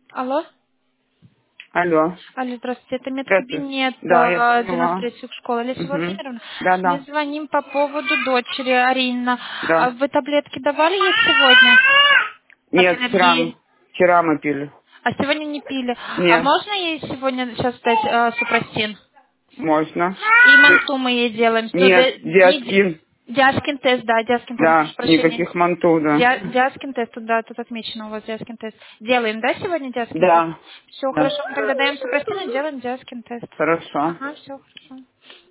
Алло? Алло. Алло, здравствуйте. Это Здравствуйте. медкабинет Да, я поняла. 93 школа. Леся Угу. Владимировна, Да, мы да. звоним по поводу дочери Арина. А Да. вы таблетки давали ей сегодня от Нет, аллергии? вчера мы пили. А сегодня не пили. А Нет, можно ей сегодня сейчас дать супрастин? можно. И манту мы ей делаем. Нет, Не диаскин. Диаскин тест, да, Диаскин тест, прошу Да, прощения. никаких манту, да. Диаскин тест, тут, да, тут отмечено у вас Диаскин тест. Делаем, да, сегодня Диаскин тест? Да. Все, Да. хорошо, мы тогда даем супрастин и делаем Диаскин тест. Хорошо. Ага, все, хорошо.